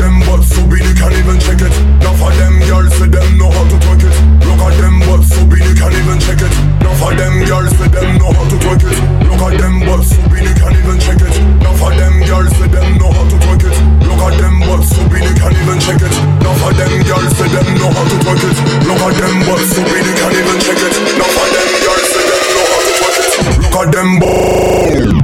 them butts so big you can't even check it. Enough of them girls say them know how to twerk it. Look at them butts so big you can't even check it. Enough of them girls say them know how to twerk it. Look at them butts so big you can't even check it. Enough of them girls say them know how to twerk it. Look at them butts so big you can't even check it. Enough of them girls say them know how to twerk it. Look at them butts so big you can't even check it. Enough of them girls say them know how to twerk it. Look at them butts.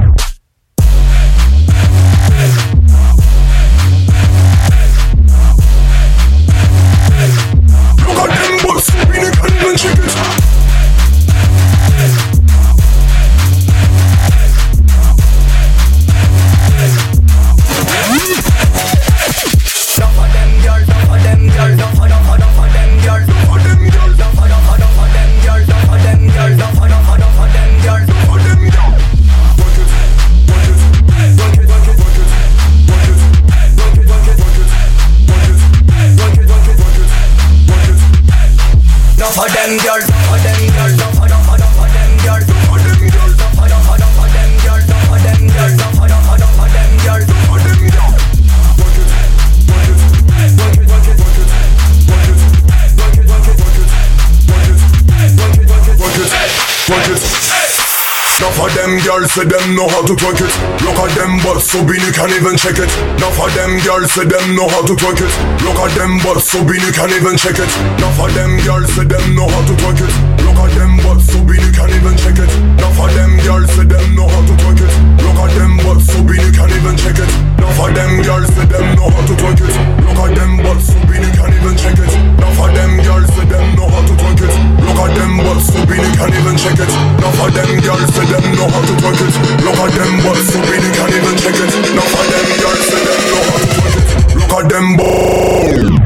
Girls say them know how to twerk it. Look at them butts so big you can't even check it. Enough of them girls say them know how to twerk it. Look at them butts so big you can't even check it. Enough of them girls say them know how to twerk it. Look at them butts so big you can't even check it. Enough of them girls say them know how to twerk it. Look at them butts so big you can't even check it. Enough of them girls say them know how to twerk it. Look at them butts so big you can't even check it. Enough of them girls say them know how to twerk it. Look at them butts so big you can't even check it. Enough of them girls say them know how to twerk it. Look at them butts so big you can't even check it. Enough of them girls say them know how to twerk it. Look at them balls.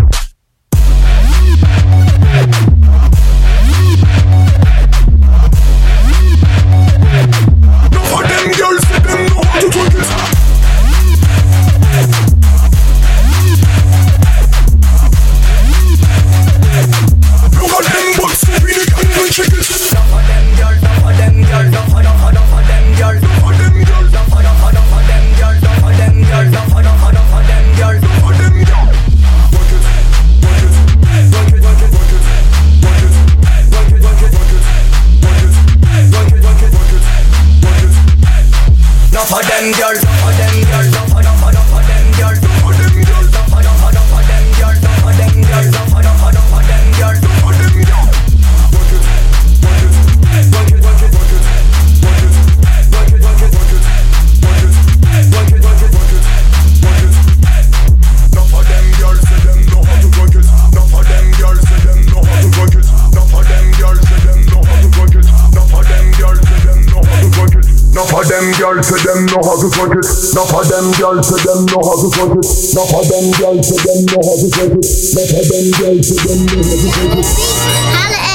Girls say them know how to twerk it. Enough of them girls say them know how to twerk it. Enough of them girls say them know how to twerk it. Enough of them girls say them know how to twerk it.